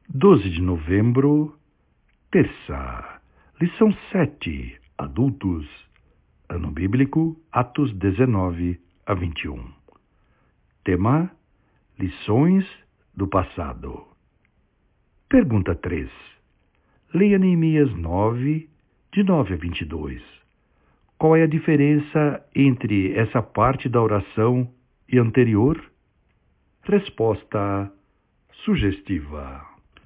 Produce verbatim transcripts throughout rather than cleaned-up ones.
doze de novembro, terça. Lição sete. Adultos. Ano bíblico, Atos dezenove a vinte e um. Tema: Lições do passado. Pergunta três. Leia Neemias nove, de nove a vinte e dois. Qual é a diferença entre essa parte da oração e a anterior? Resposta sugestiva.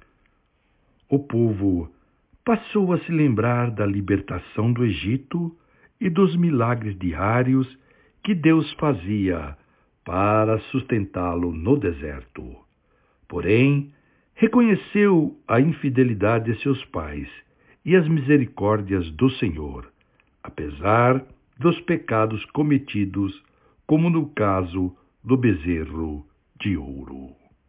O povo passou a se lembrar da libertação do Egito e dos milagres diários que Deus fazia para sustentá-lo no deserto. Porém, reconheceu a infidelidade de seus pais e as misericórdias do Senhor, apesar dos pecados cometidos, como no caso do bezerro de ouro.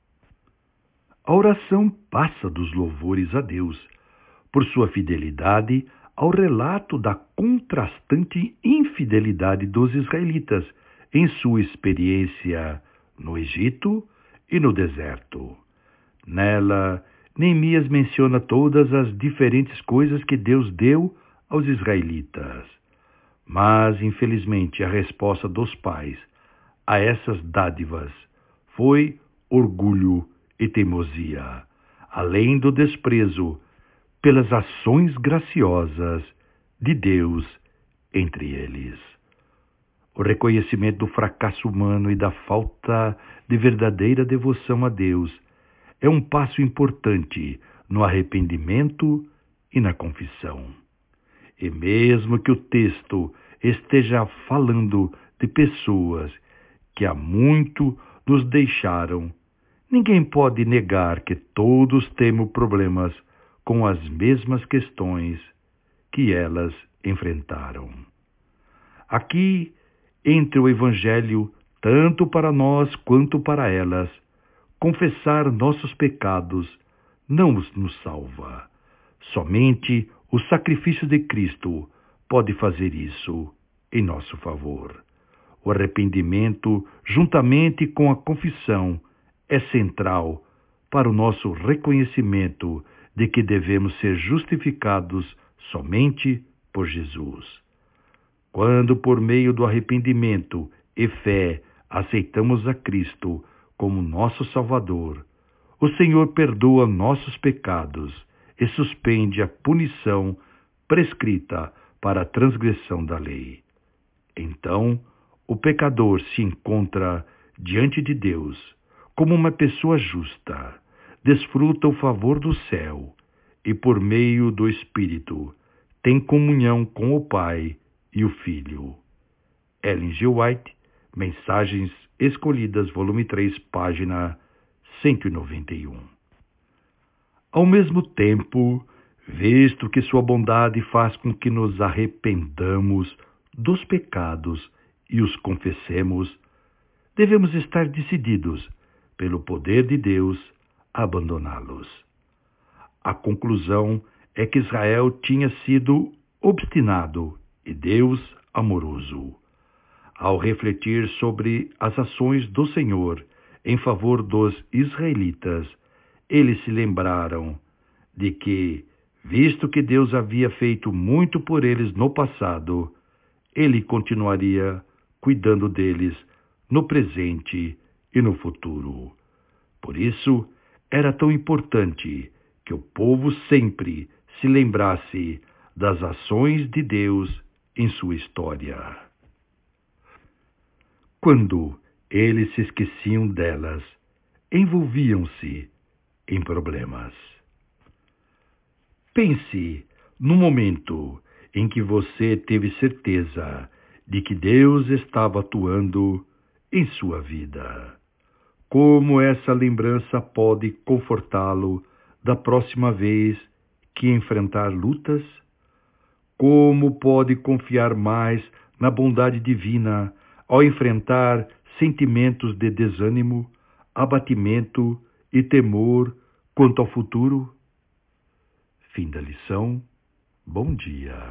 A oração passa dos louvores a Deus por sua fidelidade ao relato da contrastante infidelidade dos israelitas em sua experiência no Egito e no deserto. Nela, Neemias menciona todas as diferentes coisas que Deus deu aos israelitas. Mas, infelizmente, a resposta dos pais a essas dádivas foi orgulho e teimosia, além do desprezo pelas ações graciosas de Deus entre eles. O reconhecimento do fracasso humano e da falta de verdadeira devoção a Deus é um passo importante no arrependimento e na confissão. E mesmo que o texto esteja falando de pessoas que há muito nos deixaram, ninguém pode negar que todos temos problemas com as mesmas questões que elas enfrentaram. Aqui, entre o Evangelho, tanto para nós quanto para elas, confessar nossos pecados não nos salva. Somente o sacrifício de Cristo pode fazer isso em nosso favor. O arrependimento, juntamente com a confissão, é central para o nosso reconhecimento de que devemos ser justificados somente por Jesus. Quando, por meio do arrependimento e fé, aceitamos a Cristo como nosso Salvador, o Senhor perdoa nossos pecados e suspende a punição prescrita para a transgressão da lei. Então, o pecador se encontra diante de Deus como uma pessoa justa, desfruta o favor do céu e, por meio do Espírito, tem comunhão com o Pai e o Filho. Ellen G. White, Mensagens Escolhidas, volume três, página cento e noventa e um. Ao mesmo tempo, visto que sua bondade faz com que nos arrependamos dos pecados e os confessemos, devemos estar decididos, pelo poder de Deus, a abandoná-los. A conclusão é que Israel tinha sido obstinado e Deus amoroso. Ao refletir sobre as ações do Senhor em favor dos israelitas, eles se lembraram de que, visto que Deus havia feito muito por eles no passado, Ele continuaria cuidando deles no presente e no futuro. Por isso, era tão importante que o povo sempre se lembrasse das ações de Deus em sua história. Quando eles se esqueciam delas, envolviam-se em problemas. Pense no momento em que você teve certeza de que Deus estava atuando em sua vida. Como essa lembrança pode confortá-lo da próxima vez que enfrentar lutas? Como pode confiar mais na bondade divina ao enfrentar sentimentos de desânimo, abatimento e temor quanto ao futuro? Fim da lição. Bom dia.